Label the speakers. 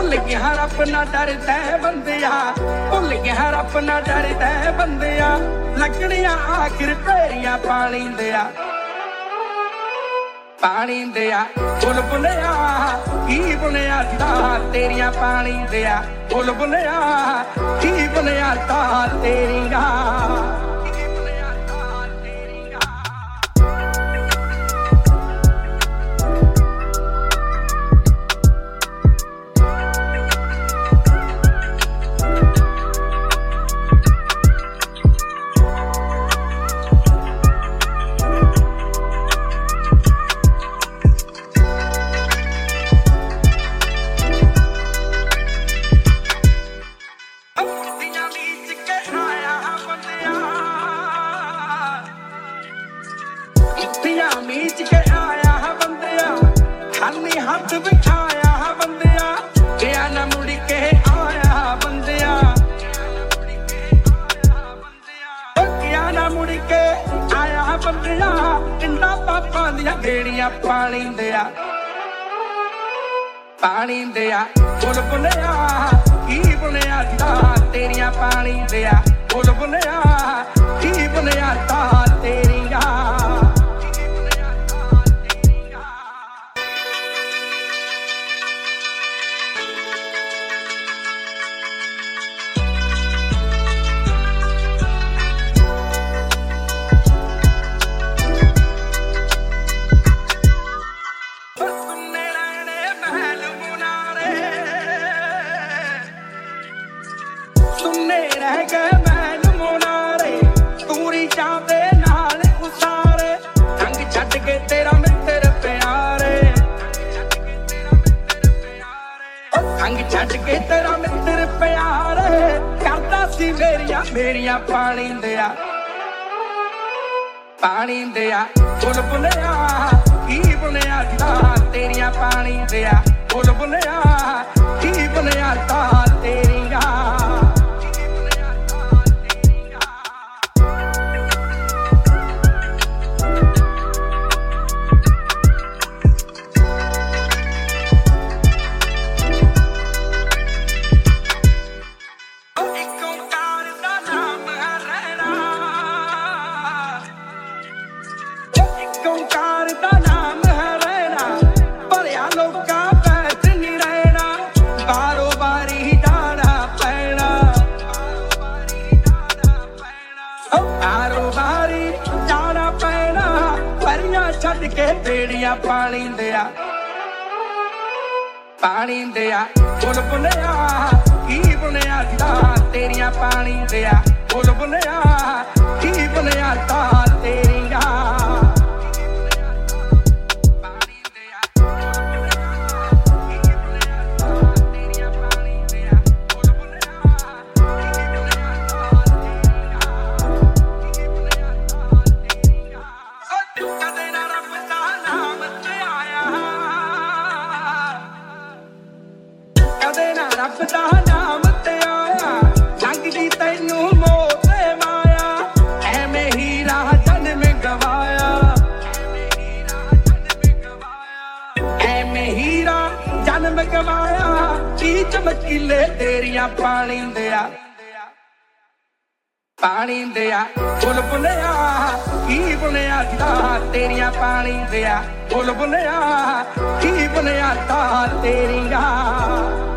Speaker 1: ਭੁੱਲ ਗਿਆ ਰੱਬ ਨਾ ਡਰਦਾ ਬੰਦਿਆ, ਭੁੱਲ ਗਿਆ ਰੱਬ ਨਾ ਡਰਦਾ ਬੰਦਿਆ, ਲੱਗਣੀਆਂ ਆਖਿਰ ਤੇਰੀਆਂ ਪਾਣੀ ਦਿਆ, ਪਾਣੀ ਦਿਆ। ਬੁਲਬੁਲਿਆ ਕੀ ਬੁਲਿਆ ਤਾਂ ਤੇਰੀਆਂ ਪਾਣੀ ਦਿਆ, ਬੁਲਬੁਲਿਆ ਕੀ ਬੁਲਿਆ ਤਾਂ ਤੇਰੀਆਂ। ਮੀਚ ਕੇ ਆਇਆ ਬੰਦਿਆ, ਖਾਲੀ ਹੱਥ ਬਿਠਾਇਆ ਬੰਦਿਆ, ਗਿਆ ਨਾ ਮੁੜ ਕੇ ਆਇਆ ਬੰਦਿਆ, ਗਿਆ ਨਾ ਮੁੜ ਕੇ ਆਇਆ ਬੰਦਿਆ, ਇੰਨਾ ਪਾਪਾਂ ਦੀਆਂ ਗੇੜੀਆਂ ਪਾਣੀ ਦਿਆ, ਪਾਣੀ ਦਿਆ। ਬੁਲਬੁਲਿਆ ਕੀ ਬੁਲਿਆ ਤਾਂ ਤੇਰੀਆਂ ਪਾਣੀ ਦਿਆ, ਬੁਲਬੁਲਿਆ ਕੀ ਬੁਲਿਆ ਤਾਂ ਤੇਰੀਆਂ। ਸੁਣਨੇ ਰਹਿ ਗਏ ਮਹਿਲ ਮੁਨਾਰੇ, ਤੂਰੀ ਜਾਂਦੇ ਨਾਲ ਉਸਾਰੇ, ਰੰਗ ਛੱਡ ਕੇ ਤੇਰਾ ਮਿੱਤਰ ਪਿਆਰੇ, ਰੰਗ ਛੱਡ ਕੇ ਤੇਰਾ ਮਿੱਤਰ ਪਿਆਰੇ, ਕਰਦਾ ਸੀ ਮੇਰੀਆਂ ਪਾਣੀ ਦਿਆ, ਪਾਣੀ ਦਿਆ। ਬੁਲਬੁਲਿਆ ਕੀ ਬੁਲਿਆ ਤਾਂ ਤੇਰੀਆਂ ਪਾਣੀ ਦਿਆ, ਬੁਲਬੁਲਿਆ ਕੀ ਬੁਲਿਆ ਤਾਂ ਤੇਰੀਆਂ। ਓਂਕਾਰ ਦਾ ਨਾਮ ਹੈ ਰਹਿਣਾ, ਭਰਿਆ ਲੋਕਾਂ ਵਿੱਚ ਨਹੀਂ ਰਹਿਣਾ, ਬਾਰੋ ਬਾਰੀ ਜਾਣਾ ਪੈਣਾ, ਬਾਰੋ ਬਾਰੀ ਜਾਣਾ ਪੈਣਾ, ਭਰੀਆਂ ਛੱਡ ਕੇ ਬੇੜੀਆਂ ਪਾਣੀ ਦਿਆ, ਪਾਣੀ ਦਿਆ। ਬੁਲਬੁਲਿਆ ਕੀ ਬੁਲਿਆ ਤਾਂ ਤੇਰੀਆਂ ਪਾਣੀ ਦਿਆ, ਬੁਲਬੁਲਿਆ ਕੀ ਬੁਲਿਆ ਤਾਂ ਤੇਰੀਆਂ। ਰੱਬ ਦਾ ਨਾਮ ਤੇ ਆਇਆ, ਲੰਘਦੀ ਤੈਨੂੰ ਮੋਹ ਤੇ ਮਾਇਆ, ਐਵੇਂ ਹੀ ਰਾਹ ਜਨਮ ਗਵਾਇਆ, ਐਵੇਂ ਹੀ ਰਾਹ ਜਨਮ ਗਵਾਇਆ, ਕੀ ਚਮਕੀਲੇ ਤੇਰੀਆਂ ਪਾਣੀ ਦਿਆ, ਪਾਣੀ ਦਿਆ। ਬੁਲਬੁਲਿਆ ਕੀ ਬੁਲਿਆ ਤਾਂ ਤੇਰੀਆਂ ਪਾਣੀ ਦਿਆ, ਬੁਲਬੁਲਿਆ ਕੀ ਬੁਲਿਆ ਤਾਂ ਤੇਰੀਆਂ।